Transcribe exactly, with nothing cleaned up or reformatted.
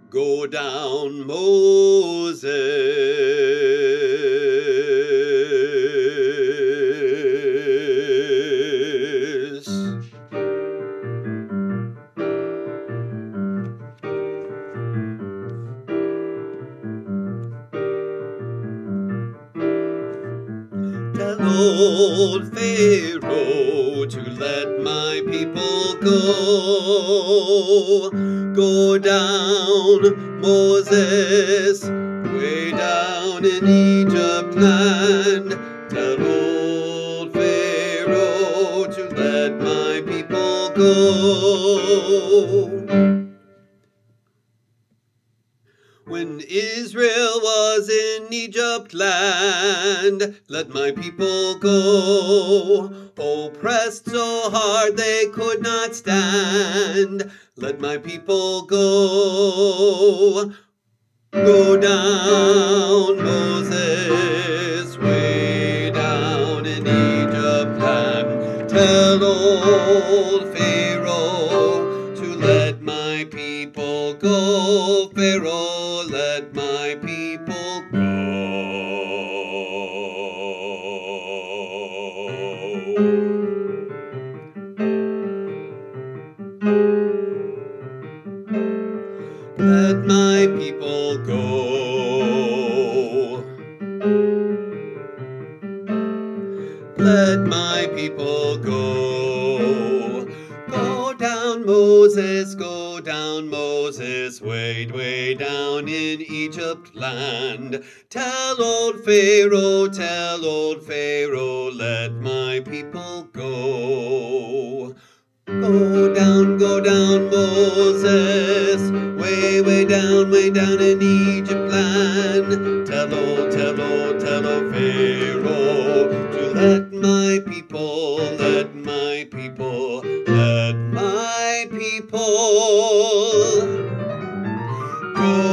Go down, Moses. Tell old Pharaoh to let my people go. Go down, Moses, way down in Egypt land. Tell old Pharaoh to let my people go. When Israel was in Egypt land, let my people go. Oppressed so hard they could not stand, let my people go. Go down, Moses, way down in Egypt land. Tell old Pharaoh to let my people go. Pharaoh, let my people go. Let my people go. Let my people go. Go down, Moses, go down, Moses, way, way down in Egypt land. Tell old Pharaoh, tell old Pharaoh, let my people go. Go down, go down, Moses, way, way down, way down in Egypt land. Tell old, tell old, tell old Pharaoh to let my people, let my people, let my people go.